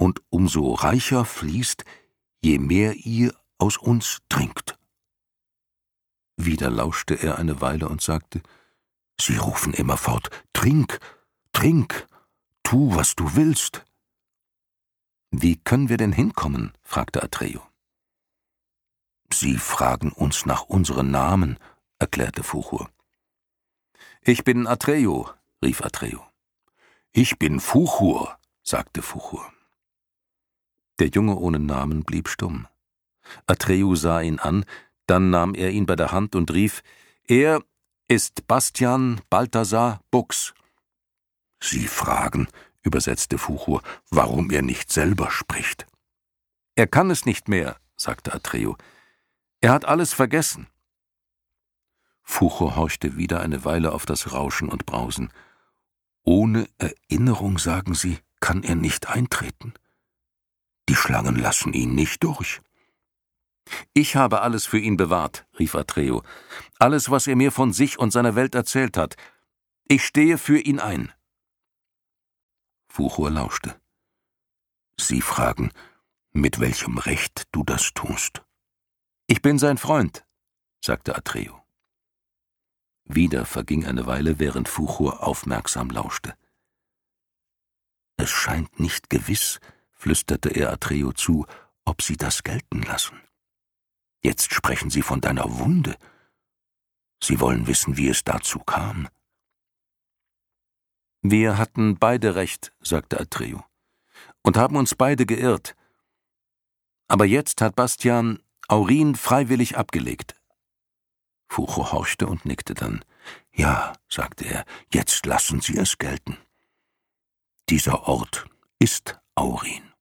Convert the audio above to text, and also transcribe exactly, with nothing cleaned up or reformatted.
und umso reicher fließt, je mehr ihr aus uns trinkt.« Wieder lauschte er eine Weile und sagte: »Sie rufen immerfort: »Trink, trink, tu, was du willst.« »Wie können wir denn hinkommen?« fragte Atreo. »Sie fragen uns nach unseren Namen«, erklärte Fuchur. »Ich bin Atreo«, rief Atreo. »Ich bin Fuchur«, sagte Fuchur. Der Junge ohne Namen blieb stumm. Atreo sah ihn an, dann nahm er ihn bei der Hand und rief: »Er ist Bastian Balthasar Bux.« »Sie fragen«, übersetzte Fuchur, »warum er nicht selber spricht.« »Er kann es nicht mehr«, sagte Atreo. »Er hat alles vergessen.« Fuchur horchte wieder eine Weile auf das Rauschen und Brausen. »Ohne Erinnerung, sagen Sie, kann er nicht eintreten? Die Schlangen lassen ihn nicht durch.« »Ich habe alles für ihn bewahrt«, rief Atreo. »Alles, was er mir von sich und seiner Welt erzählt hat. Ich stehe für ihn ein.« Fuchur lauschte. »Sie fragen, mit welchem Recht du das tust?« »Ich bin sein Freund«, sagte Atreo. Wieder verging eine Weile, während Fuchur aufmerksam lauschte. »Es scheint nicht gewiss«, flüsterte er Atreo zu, »ob sie das gelten lassen. Jetzt sprechen sie von deiner Wunde. Sie wollen wissen, wie es dazu kam.« »Wir hatten beide recht«, sagte Atreo, »und haben uns beide geirrt. Aber jetzt hat Bastian Aurin freiwillig abgelegt.« Fuchur horchte und nickte dann. »Ja«, sagte er, »jetzt lassen Sie es gelten. Dieser Ort ist Aurin.«